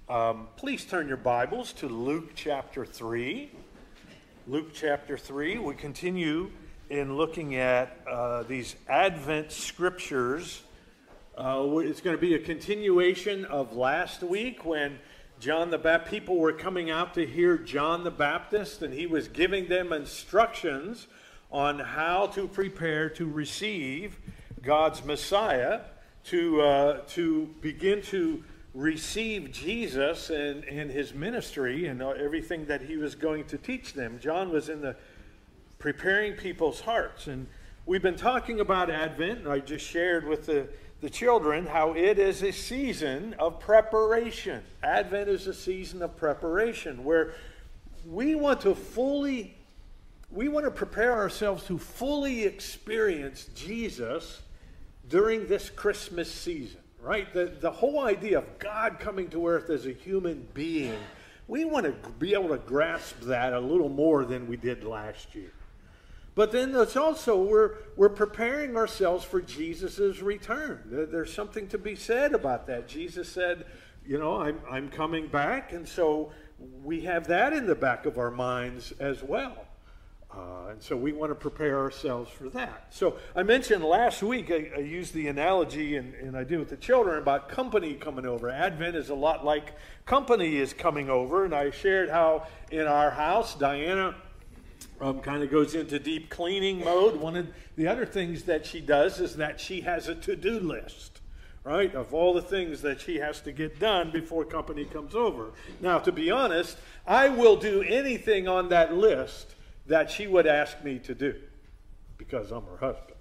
Please turn your Bibles to Luke chapter 3. Luke chapter 3. We continue in looking at these Advent scriptures. It's going to be a continuation of last week when people were coming out to hear John the Baptist, and he was giving them instructions on how to prepare to receive God's Messiah, to begin to receive Jesus and his ministry and everything that he was going to teach them. John was in the preparing people's hearts. And we've been talking about Advent, and I just shared with the children how it is a season of preparation. Advent is a season of preparation where we want to prepare ourselves to fully experience Jesus during this Christmas season. Right? The whole idea of God coming to earth as a human being, we want to be able to grasp that a little more than we did last year. But then it's also, we're preparing ourselves for Jesus' return. There's something to be said about that. Jesus said, I'm coming back, and so we have that in the back of our minds as well. And so we want to prepare ourselves for that. So I mentioned last week, I used the analogy, and I do with the children, about company coming over. Advent is a lot like company is coming over. And I shared how in our house, Diana kind of goes into deep cleaning mode. One of the other things that she does is that she has a to-do list, right, of all the things that she has to get done before company comes over. Now, to be honest, I will do anything on that list that she would ask me to do, because I'm her husband.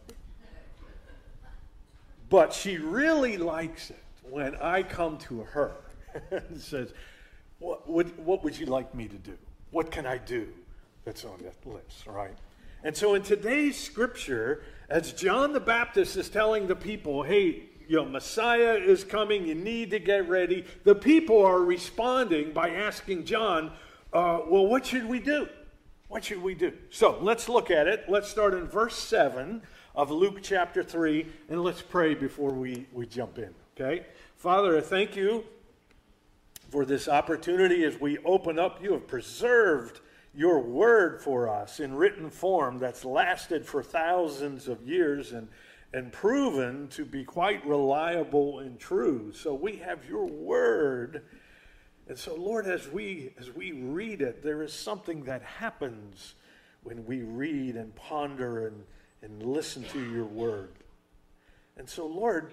But she really likes it when I come to her and says, what would you like me to do? What can I do that's on that list, right? And so in today's scripture, as John the Baptist is telling the people, hey, Messiah is coming, you need to get ready, the people are responding by asking John, well, what should we do? What should we do? So let's look at it. Let's start in verse 7 of Luke chapter 3, and let's pray before we jump in, okay? Father, I thank you for this opportunity as we open up. You have preserved your word for us in written form that's lasted for thousands of years and proven to be quite reliable and true. So we have your word. And so, Lord, as we read it, there is something that happens when we read and ponder and listen to your word. And so, Lord,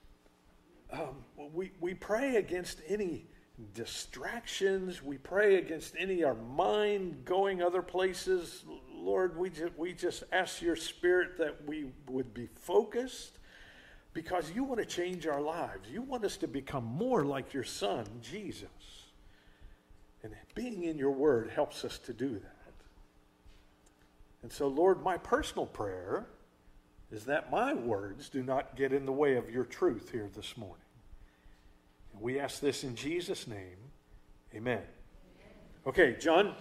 we pray against any distractions. We pray against our mind going other places. Lord, we just ask your Spirit that we would be focused, because you want to change our lives. You want us to become more like your Son, Jesus. And being in your word helps us to do that. And so, Lord, my personal prayer is that my words do not get in the way of your truth here this morning. And we ask this in Jesus' name. Amen. Okay,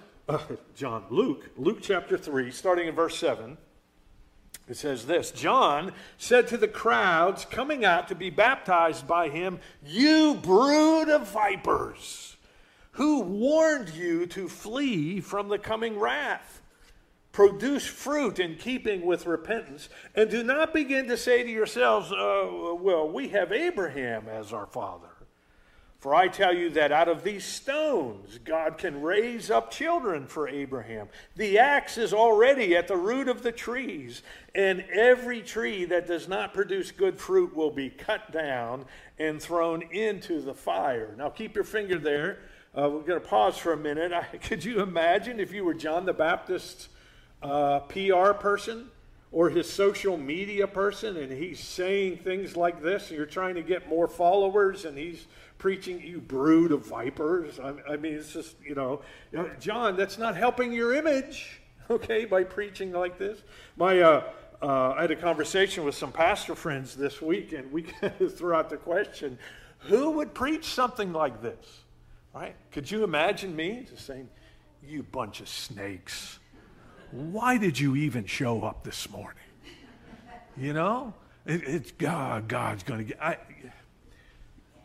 Luke chapter 3, starting in verse 7. It says this: John said to the crowds coming out to be baptized by him, "You brood of vipers! Who warned you to flee from the coming wrath? Produce fruit in keeping with repentance, and do not begin to say to yourselves, we have Abraham as our father. For I tell you that out of these stones God can raise up children for Abraham. The axe is already at the root of the trees, and every tree that does not produce good fruit will be cut down and thrown into the fire." Now keep your finger there. We're going to pause for a minute. Could you imagine if you were John the Baptist's PR person or his social media person, and he's saying things like this, and you're trying to get more followers, and he's preaching, "You brood of vipers"? I mean, it's just, John, that's not helping your image, okay, by preaching like this. I had a conversation with some pastor friends this week, and we threw out the question, who would preach something like this? Right? Could you imagine me just saying, "You bunch of snakes, why did you even show up this morning?" It's God's going to get...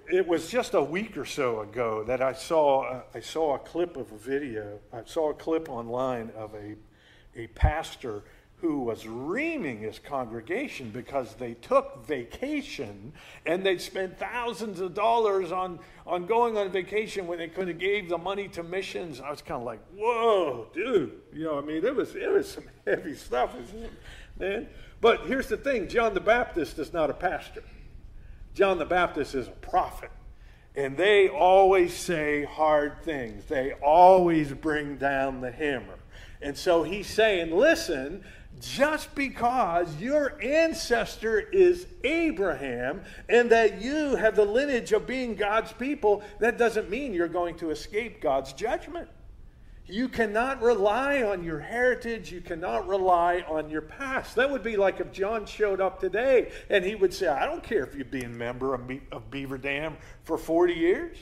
It was just a week or so ago that I saw a clip of a video. I saw a clip online of a pastor who was reaming his congregation because they took vacation and they'd spent thousands of dollars on going on vacation when they could have gave the money to missions. I was kind of like, whoa, dude. It was some heavy stuff, isn't it, man? But here's the thing. John the Baptist is not a pastor. John the Baptist is a prophet. And they always say hard things. They always bring down the hammer. And so he's saying, listen, just because your ancestor is Abraham and that you have the lineage of being God's people, that doesn't mean you're going to escape God's judgment. You cannot rely on your heritage. You cannot rely on your past. That would be like if John showed up today and he would say, I don't care if you've been a member of Beaver Dam for 40 years.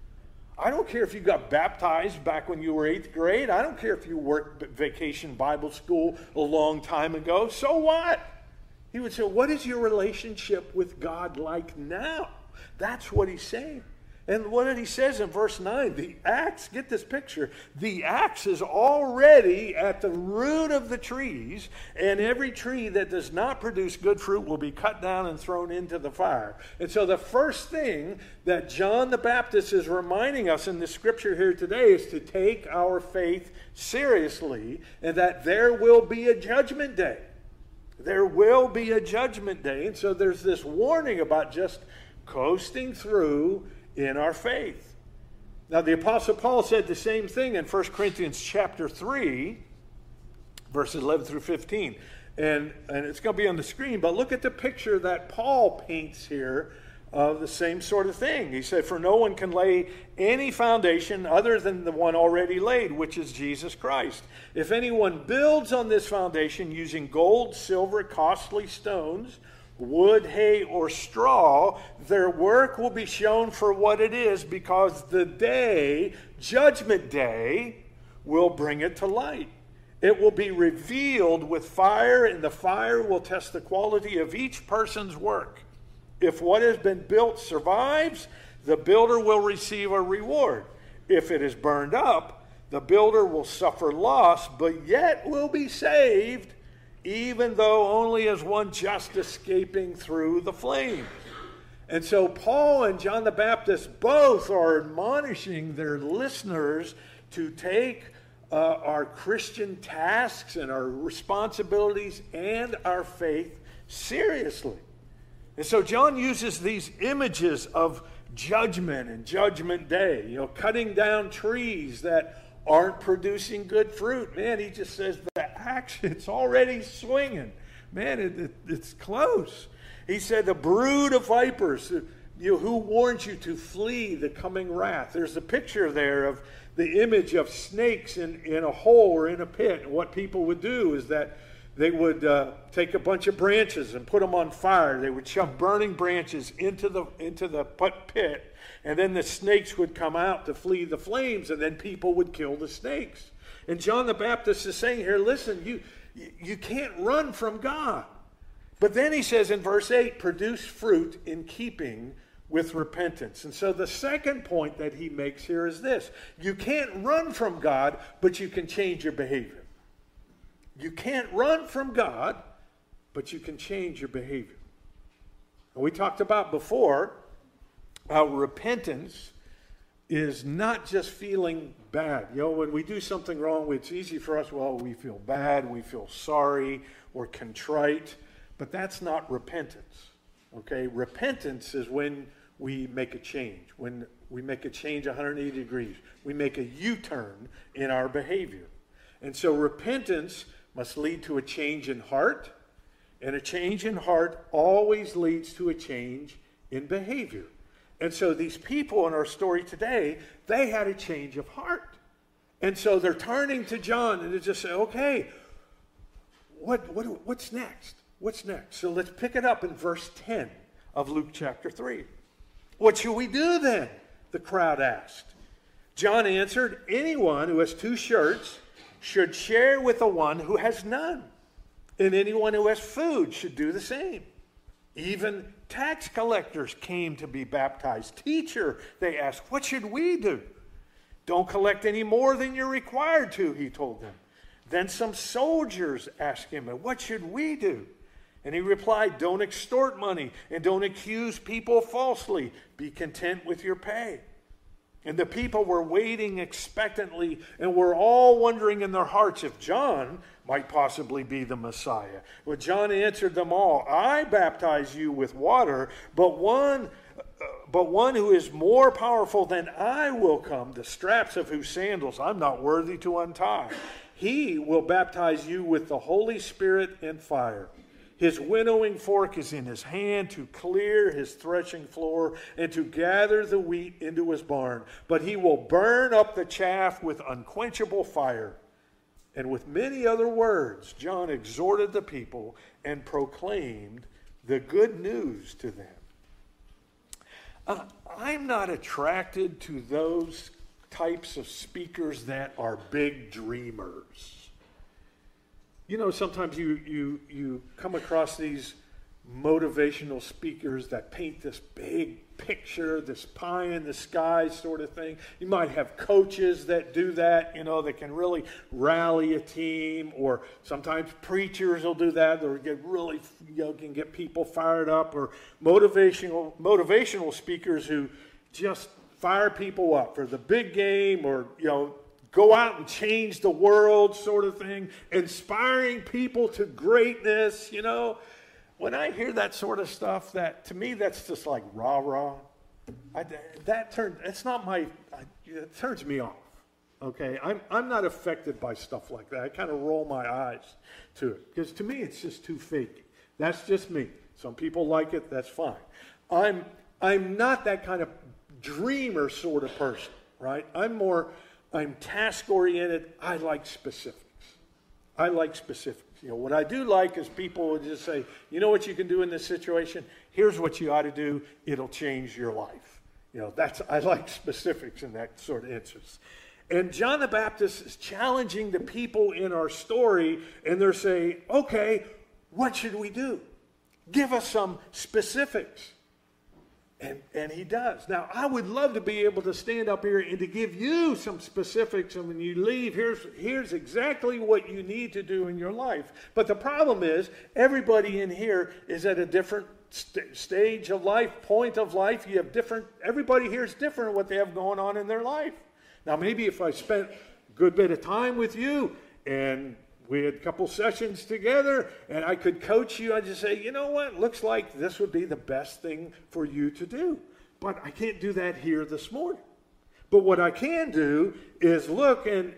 I don't care if you got baptized back when you were 8th grade. I don't care if you worked at Vacation Bible School a long time ago. So what? He would say, what is your relationship with God like now? That's what he's saying. And what he says in verse 9, the axe, get this picture, the axe is already at the root of the trees, and every tree that does not produce good fruit will be cut down and thrown into the fire. And so the first thing that John the Baptist is reminding us in the scripture here today is to take our faith seriously, and that there will be a judgment day. There will be a judgment day. And so there's this warning about just coasting through in our faith. Now, the Apostle Paul said the same thing in 1 Corinthians chapter 3, verses 11 through 15. And it's going to be on the screen, but look at the picture that Paul paints here of the same sort of thing. He said, for no one can lay any foundation other than the one already laid, which is Jesus Christ. If anyone builds on this foundation using gold, silver, costly stones, wood, hay, or straw, their work will be shown for what it is, because the day, judgment day, will bring it to light. It will be revealed with fire, and the fire will test the quality of each person's work. If what has been built survives, the builder will receive a reward. If it is burned up, the builder will suffer loss, but yet will be saved, even though only as one just escaping through the flames. And so Paul and John the Baptist both are admonishing their listeners to take our Christian tasks and our responsibilities and our faith seriously. And so John uses these images of judgment and judgment day, cutting down trees that aren't producing good fruit. Man, he just says the axe, it's already swinging. Man, it's close. He said the brood of vipers, who warns you to flee the coming wrath. There's a picture there of the image of snakes in a hole or in a pit. And what people would do is that they would take a bunch of branches and put them on fire. They would shove burning branches into the pit. And then the snakes would come out to flee the flames, and then people would kill the snakes. And John the Baptist is saying here, listen, you can't run from God. But then he says in verse 8, produce fruit in keeping with repentance. And so the second point that he makes here is this. You can't run from God, but you can change your behavior. You can't run from God, but you can change your behavior. And we talked about before how repentance is not just feeling bad. When we do something wrong, it's easy for us, we feel bad, we feel sorry, or contrite, but that's not repentance, okay? Repentance is when we make a change, when we make a change 180 degrees. We make a U-turn in our behavior. And so repentance must lead to a change in heart, and a change in heart always leads to a change in behavior. And so these people in our story today, they had a change of heart. And so they're turning to John and they just say, okay, what's next? What's next? So let's pick it up in verse 10 of Luke chapter 3. What shall we do then? The crowd asked. John answered, anyone who has 2 shirts should share with the one who has none. And anyone who has food should do the same. Even tax collectors came to be baptized. Teacher, they asked, what should we do? Don't collect any more than you're required to, he told them. Then some soldiers asked him, what should we do? And he replied, don't extort money and don't accuse people falsely. Be content with your pay. And the people were waiting expectantly and were all wondering in their hearts if John might possibly be the Messiah. But John answered them all, I baptize you with water, but one who is more powerful than I will come, the straps of whose sandals I'm not worthy to untie. He will baptize you with the Holy Spirit and fire. His winnowing fork is in his hand to clear his threshing floor and to gather the wheat into his barn. But he will burn up the chaff with unquenchable fire. And with many other words, John exhorted the people and proclaimed the good news to them. I'm not attracted to those types of speakers that are big dreamers. You know, sometimes you come across these motivational speakers that paint this big picture, this pie in the sky sort of thing. You might have coaches that do that, you know, that can really rally a team, or sometimes preachers will do that. They'll get really, can get people fired up, or motivational speakers who just fire people up for the big game, or, go out and change the world sort of thing, inspiring people to greatness, When I hear that sort of stuff, to me, that's just like rah-rah. It turns me off, okay? I'm not affected by stuff like that. I kind of roll my eyes to it, because to me, it's just too fake. That's just me. Some people like it, that's fine. I'm not that kind of dreamer sort of person, right? I'm task-oriented. I like specifics. What I do like is people will just say, you know what you can do in this situation? Here's what you ought to do. It'll change your life. I like specifics in that sort of instance. And John the Baptist is challenging the people in our story, and they're saying, okay, what should we do? Give us some specifics. And he does. Now, I would love to be able to stand up here and to give you some specifics, and when you leave, here's exactly what you need to do in your life. But the problem is, everybody in here is at a different stage of life, point of life. Everybody here is different what they have going on in their life. Now, maybe if I spent a good bit of time with you, and we had a couple sessions together, and I could coach you. I'd just say, you know what? Looks like this would be the best thing for you to do. But I can't do that here this morning. But what I can do is look and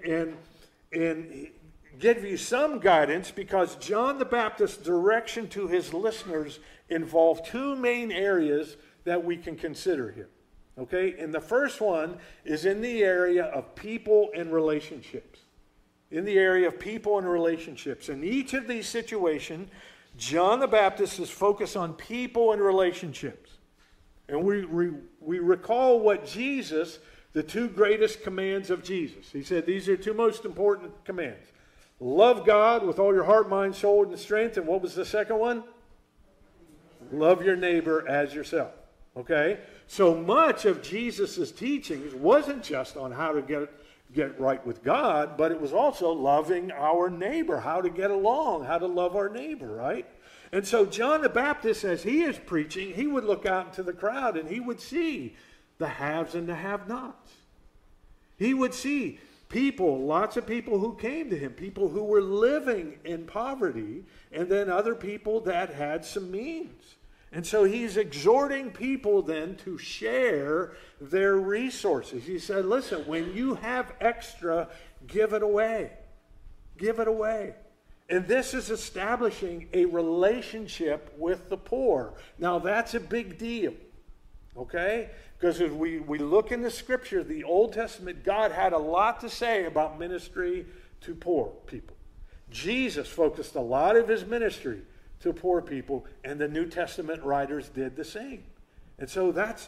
give you some guidance, because John the Baptist's direction to his listeners involved two main areas that we can consider here. Okay? And the first one is in the area of people and relationships. In the area of people and relationships. In each of these situations, John the Baptist is focused on people and relationships. And we recall what the two greatest commands of Jesus. He said these are two most important commands. Love God with all your heart, mind, soul, and strength. And what was the second one? Love your neighbor as yourself. Okay? So much of Jesus' teachings wasn't just on how to get right with God, but it was also loving our neighbor, how to get along, how to love our neighbor, right? And so John the Baptist, as he is preaching, he would look out into the crowd and he would see the haves and the have-nots. He would see lots of people who came to him, people who were living in poverty, and then other people that had some means. And so he's exhorting people then to share their resources. He said, listen, when you have extra, give it away. Give it away. And this is establishing a relationship with the poor. Now, that's a big deal, okay? Because as we look in the Scripture, the Old Testament, God had a lot to say about ministry to poor people. Jesus focused a lot of his ministry to poor people, and the New Testament writers did the same. And so that's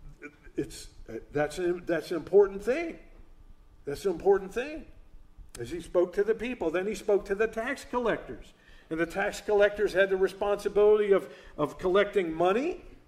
an important thing. That's an important thing. As he spoke to the people, then he spoke to the tax collectors. And the tax collectors had the responsibility of collecting money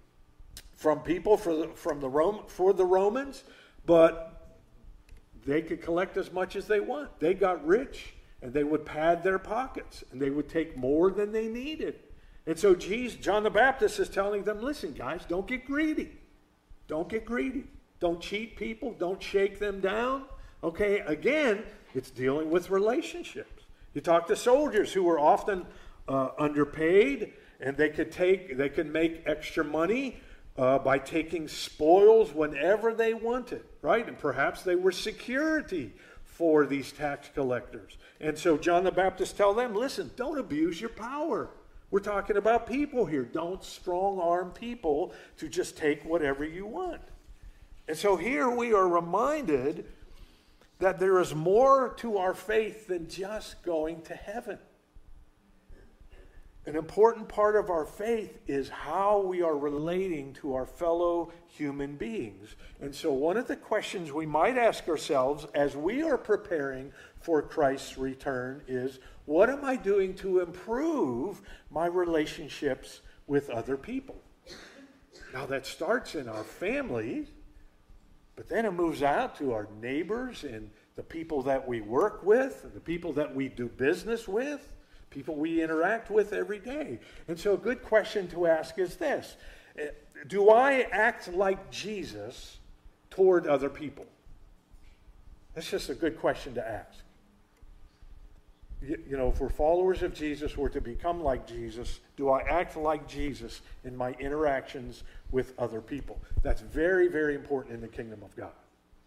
from people for the Romans, but they could collect as much as they want. They got rich, and they would pad their pockets, and they would take more than they needed. And so John the Baptist is telling them, listen, guys, don't get greedy. Don't get greedy. Don't cheat people. Don't shake them down. Okay, again, it's dealing with relationships. You talk to soldiers who were often underpaid, and they could make extra money by taking spoils whenever they wanted, right? And perhaps they were security for these tax collectors. And so John the Baptist tell them, listen, don't abuse your power. We're talking about people here. Don't strong-arm people to just take whatever you want. And so here we are reminded that there is more to our faith than just going to heaven. An important part of our faith is how we are relating to our fellow human beings. And so one of the questions we might ask ourselves as we are preparing for Christ's return is, what am I doing to improve my relationships with other people? Now that starts in our families, but then it moves out to our neighbors and the people that we work with, and the people that we do business with, people we interact with every day. And so a good question to ask is this: do I act like Jesus toward other people? That's just a good question to ask. You know, if we're followers of Jesus, we're to become like Jesus. Do I act like Jesus in my interactions with other people? That's very, very important in the kingdom of God.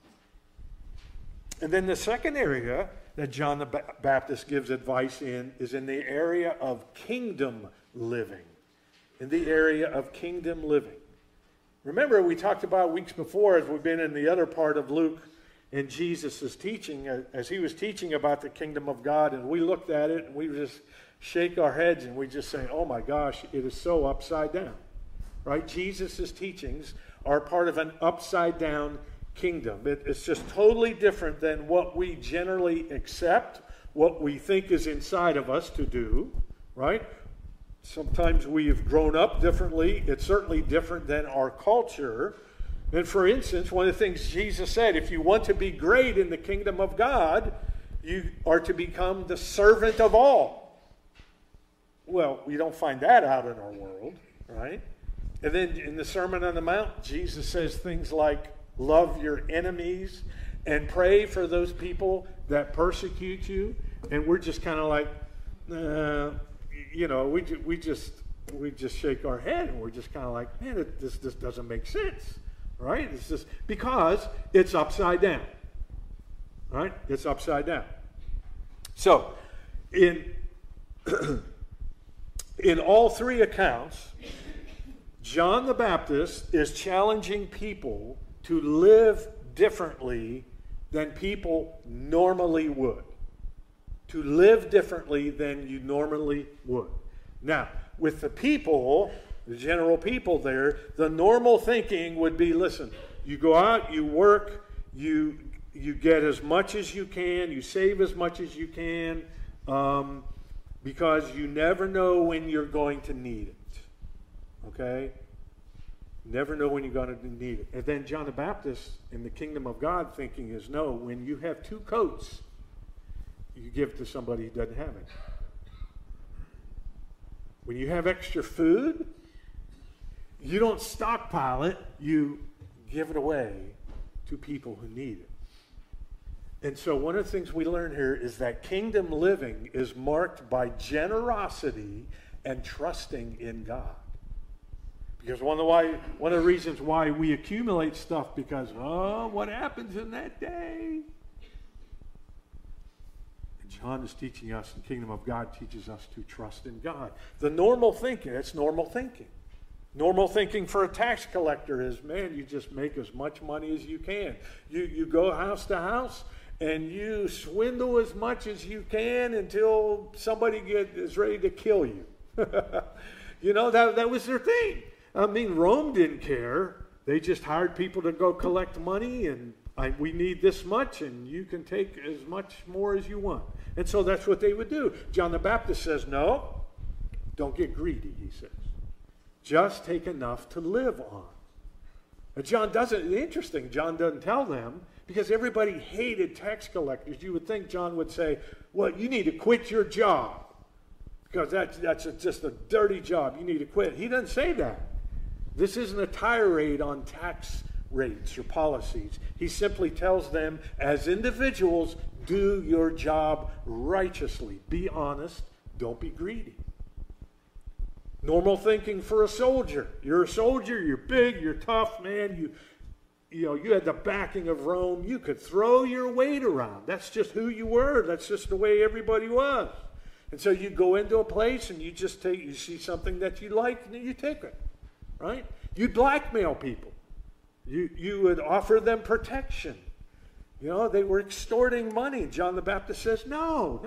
And then the second area that John the Baptist gives advice in is in the area of kingdom living. In the area of kingdom living. Remember, we talked about weeks before, as we've been in the other part of Luke, in Jesus' teaching, as he was teaching about the kingdom of God, and we looked at it, and we just shake our heads, and we just say, oh my gosh, it is so upside down. Right? Jesus' teachings are part of an upside down kingdom. It's just totally different than what we generally accept, what we think is inside of us to do, right? Sometimes we have grown up differently. It's certainly different than our culture. And for instance, one of the things Jesus said, if you want to be great in the kingdom of God, you are to become the servant of all. Well, we don't find that out in our world, right? And then in the Sermon on the Mount, Jesus says things like, love your enemies and pray for those people that persecute you. And we're just kind of like, you know, we just shake our head, and we're just kind of like, man, this doesn't make sense, right? It's just because it's upside down, right? It's upside down. So, in all three accounts, John the Baptist is challenging people to live differently than people normally would. To live differently than you normally would. Now, with the people, the general people there, the normal thinking would be, listen, you go out, you work, you get as much as you can, you save as much as you can, because you never know when you're going to need it. Okay? Never know when you're going to need it. And then John the Baptist in the kingdom of God thinking is, no, when you have two coats, you give to somebody who doesn't have it. When you have extra food, you don't stockpile it, you give it away to people who need it. And so one of the things we learn here is that kingdom living is marked by generosity and trusting in God. Because one of the reasons why we accumulate stuff, because, what happens in that day? And John is teaching us, the kingdom of God teaches us to trust in God. The normal thinking, it's normal thinking. Normal thinking for a tax collector is, man, you just make as much money as you can. You go house to house, and you swindle as much as you can until somebody is ready to kill you. You know, that was their thing. I mean, Rome didn't care. They just hired people to go collect money, and we need this much, and you can take as much more as you want. And so that's what they would do. John the Baptist says, no, don't get greedy, he says. Just take enough to live on. And John doesn't tell them, because everybody hated tax collectors. You would think John would say, well, you need to quit your job, because that's just a dirty job. You need to quit. He doesn't say that. This isn't a tirade on tax rates or policies. He simply tells them, as individuals, do your job righteously. Be honest. Don't be greedy. Normal thinking for a soldier. You're a soldier, you're big, you're tough, man. You had the backing of Rome. You could throw your weight around. That's just who you were. That's just the way everybody was. And so you go into a place and you see something that you like and you take it, right? You'd blackmail people. You would offer them protection. They were extorting money. John the Baptist says, no.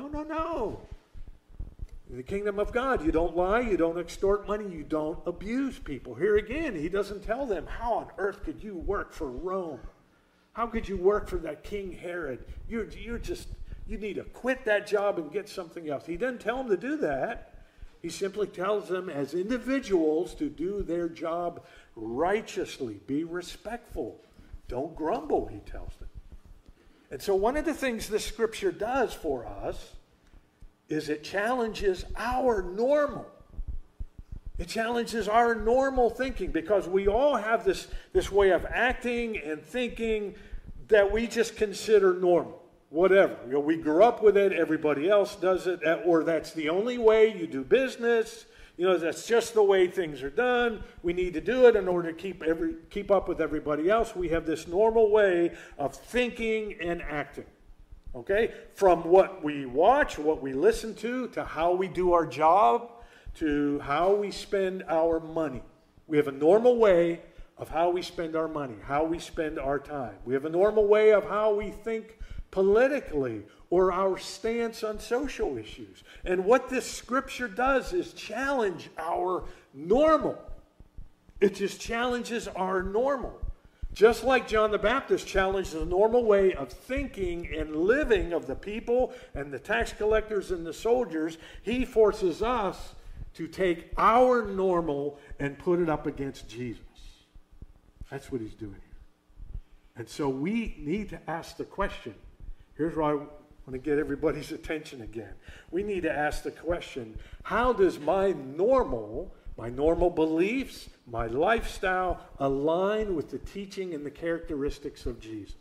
In the kingdom of God, you don't lie, you don't extort money, you don't abuse people. Here again, he doesn't tell them, how on earth could you work for Rome? How could you work for that King Herod? You need to quit that job and get something else. He doesn't tell them to do that. He simply tells them as individuals to do their job righteously. Be respectful. Don't grumble, he tells them. And so one of the things this scripture does for us is it challenges our normal. It challenges our normal thinking, because we all have this way of acting and thinking that we just consider normal. Whatever. We grew up with it, everybody else does it, or that's the only way you do business. That's just the way things are done. We need to do it in order to keep up with everybody else. We have this normal way of thinking and acting. Okay? From what we watch, what we listen to how we do our job, to how we spend our money. We have a normal way of how we spend our money, how we spend our time. We have a normal way of how we think politically, or our stance on social issues. And what this scripture does is challenge our normal. It just challenges our normal. Just like John the Baptist challenged the normal way of thinking and living of the people and the tax collectors and the soldiers, he forces us to take our normal and put it up against Jesus. That's what he's doing here. And so we need to ask the question. Here's where I want to get everybody's attention again. We need to ask the question, how does my normal beliefs, my lifestyle align with the teaching and the characteristics of Jesus?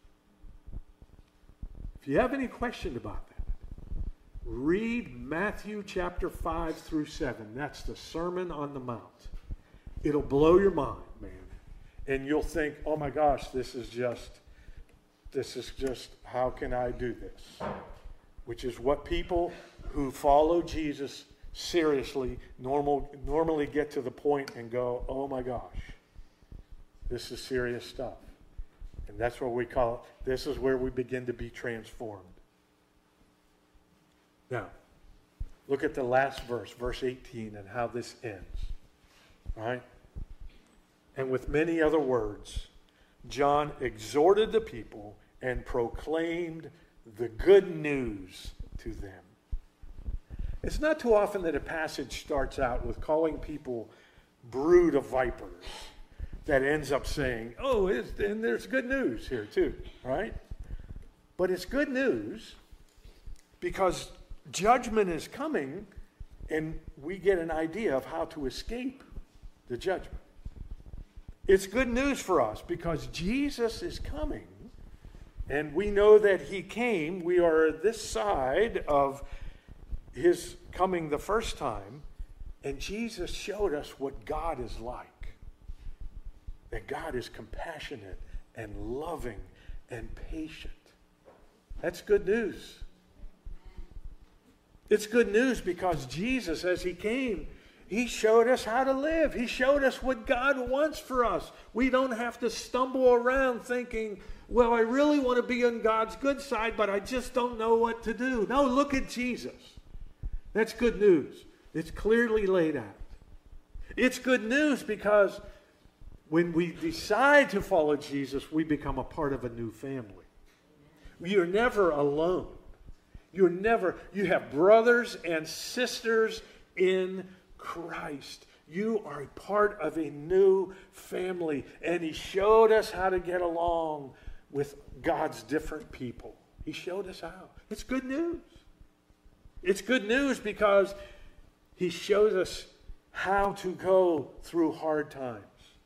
If you have any question about that, read Matthew chapter 5 through 7. That's the Sermon on the Mount. It'll blow your mind, man. And you'll think, oh my gosh, this is just, how can I do this? Which is what people who follow Jesus seriously normally get to the point and go, oh my gosh, this is serious stuff. And that's what we call it. This is where we begin to be transformed. Now, look at the last verse, verse 18, and how this ends. All right? And with many other words, John exhorted the people and proclaimed the good news to them. It's not too often that a passage starts out with calling people brood of vipers that ends up saying, and there's good news here too, right? But it's good news because judgment is coming and we get an idea of how to escape the judgment. It's good news for us because Jesus is coming and we know that he came. We are this side of his coming the first time, and Jesus showed us what God is like. That God is compassionate and loving and patient. That's good news. It's good news because Jesus, as he came, he showed us how to live. He showed us what God wants for us. We don't have to stumble around thinking, well, I really want to be on God's good side, but I just don't know what to do. No, look at Jesus. That's good news. It's clearly laid out. It's good news because when we decide to follow Jesus, we become a part of a new family. You're never alone. You have brothers and sisters in Christ. You are a part of a new family. And he showed us how to get along with God's different people. He showed us how. It's good news. It's good news because he shows us how to go through hard times.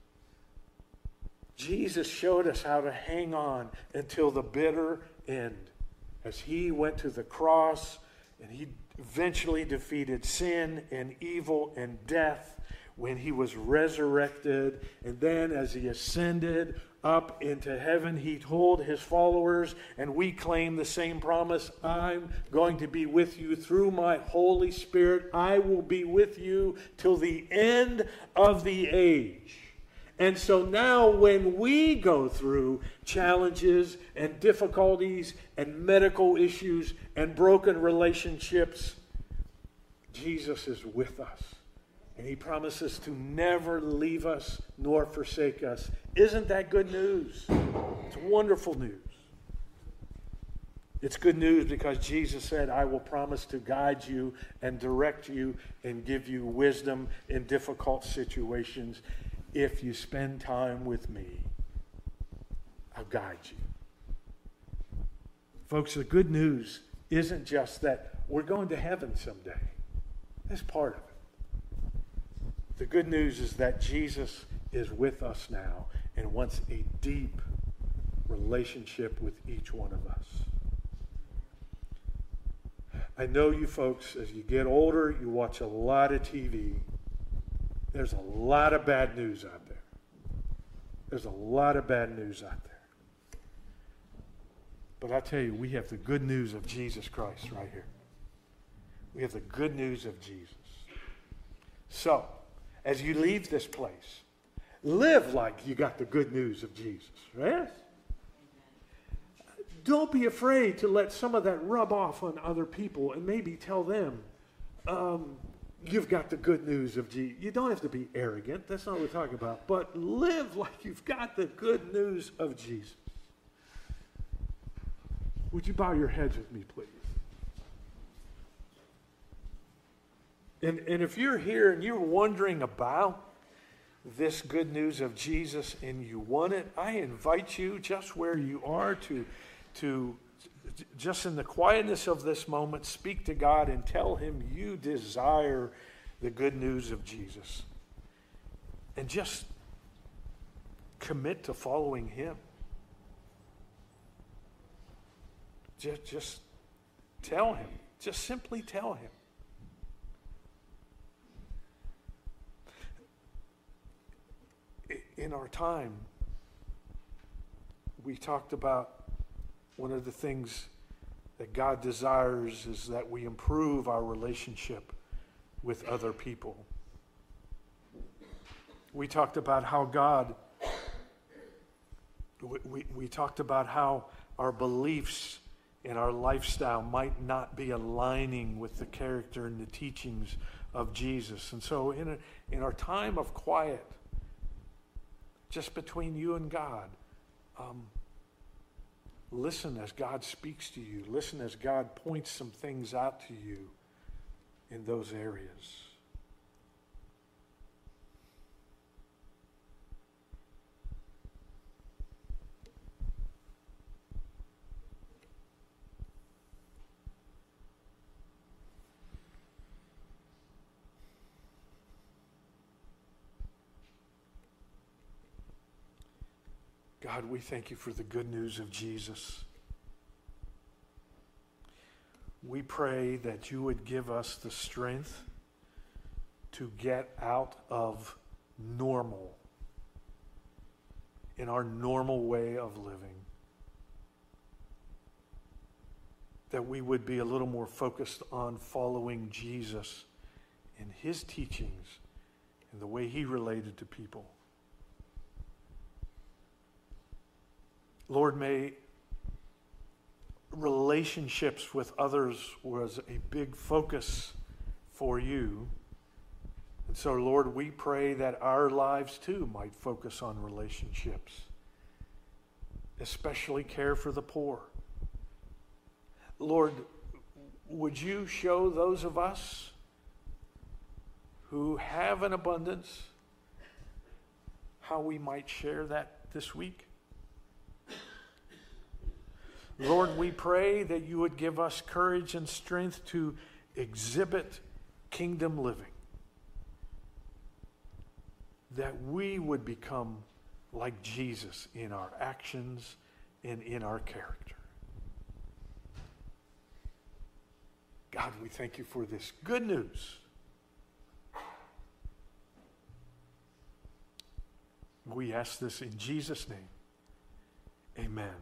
Jesus showed us how to hang on until the bitter end as he went to the cross and he eventually defeated sin and evil and death when he was resurrected. And then as he ascended up into heaven, he told his followers, and we claim the same promise, I'm going to be with you through my Holy Spirit. I will be with you till the end of the age. And so now when we go through challenges and difficulties and medical issues and broken relationships, Jesus is with us. And he promises to never leave us nor forsake us. Isn't that good news? It's wonderful news. It's good news because Jesus said, I will promise to guide you and direct you and give you wisdom in difficult situations. If you spend time with me, I'll guide you. Folks, the good news isn't just that we're going to heaven someday. That's part of it. The good news is that Jesus is with us now and wants a deep relationship with each one of us. I know you folks, as you get older, you watch a lot of TV. There's a lot of bad news out there. There's a lot of bad news out there. But I tell you, we have the good news of Jesus Christ right here. We have the good news of Jesus. So, as you leave this place, live like you got the good news of Jesus, right? Don't be afraid to let some of that rub off on other people and maybe tell them, you've got the good news of Jesus. You don't have to be arrogant. That's not what we're talking about. But live like you've got the good news of Jesus. Would you bow your heads with me, please? And if you're here and you're wondering about this good news of Jesus and you want it, I invite you just where you are to just in the quietness of this moment, speak to God and tell him you desire the good news of Jesus. And just commit to following him. Just tell him. Just simply tell him. In our time, we talked about one of the things that God desires is that we improve our relationship with other people. We talked about how we talked about how our beliefs and our lifestyle might not be aligning with the character and the teachings of Jesus. And so in our time of quiet, just between you and God, listen as God speaks to you. Listen as God points some things out to you in those areas. God, we thank you for the good news of Jesus. We pray that you would give us the strength to get out of normal, in our normal way of living. That we would be a little more focused on following Jesus and his teachings and the way he related to people. Lord, may relationships with others was a big focus for you. And so, Lord, we pray that our lives too might focus on relationships, especially care for the poor. Lord, would you show those of us who have an abundance, how we might share that this week. Lord, we pray that you would give us courage and strength to exhibit kingdom living, that we would become like Jesus in our actions and in our character. God, we thank you for this good news. We ask this in Jesus' name. Amen.